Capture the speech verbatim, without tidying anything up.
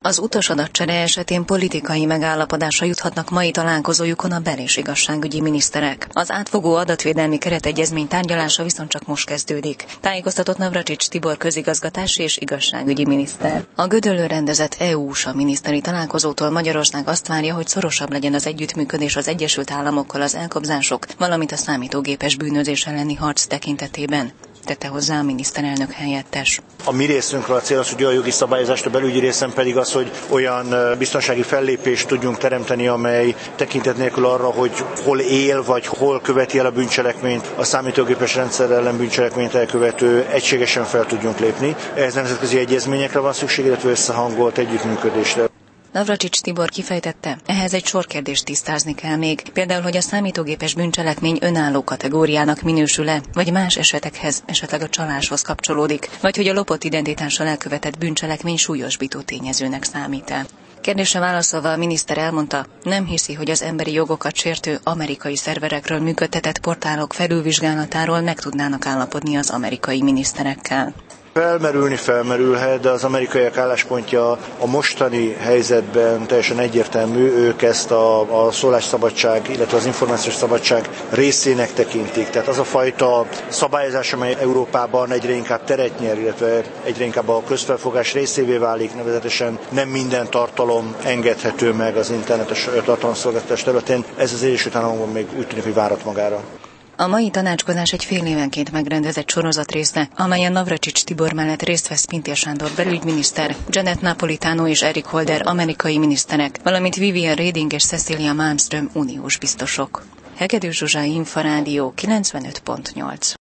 Az utasadatcsere esetén politikai megállapodásra juthatnak mai találkozójukon a bel- és igazságügyi miniszterek. Az átfogó adatvédelmi keretegyezmény tárgyalása viszont csak most kezdődik, tájékoztatott Navracsics Tibor közigazgatási és igazságügyi miniszter. A Gödöllőn rendezett é u-es á miniszteri találkozótól Magyarország azt várja, hogy szorosabb legyen az együttműködés az Egyesült Államokkal az elkobzások, valamint a számítógépes bűnözés elleni harc tekintetében, tette hozzá a miniszterelnök helyettes. A mi részünkről a cél az, hogy olyan jogi szabályozást, a belügyi részen pedig az, hogy olyan biztonsági fellépést tudjunk teremteni, amely tekintet nélkül arra, hogy hol él, vagy hol követi el a bűncselekményt, a számítógépes rendszer ellen bűncselekményt elkövető egységesen fel tudjunk lépni. Ehhez nemzetközi egyezményekre van szükség, illetve összehangolt együttműködésre. Navracsics Tibor kifejtette, ehhez egy sor kérdést tisztázni kell még, például, hogy a számítógépes bűncselekmény önálló kategóriának minősül-e, vagy más esetekhez, esetleg a csaláshoz kapcsolódik, vagy hogy a lopott identitással elkövetett bűncselekmény súlyosbító tényezőnek számít-e. Kérdésre válaszolva a miniszter elmondta, nem hiszi, hogy az emberi jogokat sértő amerikai szerverekről működtetett portálok felülvizsgálatáról meg tudnának állapodni az amerikai miniszterekkel. Felmerülni felmerülhet, de az amerikaiak álláspontja a mostani helyzetben teljesen egyértelmű, ők ezt a, a szólásszabadság, illetve az információs szabadság részének tekintik. Tehát az a fajta szabályozás, amely Európában egyre inkább teret nyer, illetve egyre inkább a közfelfogás részévé válik, nevezetesen nem minden tartalom engedhető meg az internetes tartalomszolgáltatás területén. Ez az Egyesült Államokban még úgy tűnik, hogy várat magára. A mai tanácskozás egy fél évenként megrendezett sorozat része, amelyen Navracsics Tibor mellett részt vesz Pintér Sándor belügyminiszter, Janet Napolitano és Eric Holder amerikai miniszterek, valamint Vivian Reding és Cecilia Malmström uniós biztosok. Hegedűs Zsuzsa, Inforádió kilencvenöt pont nyolc.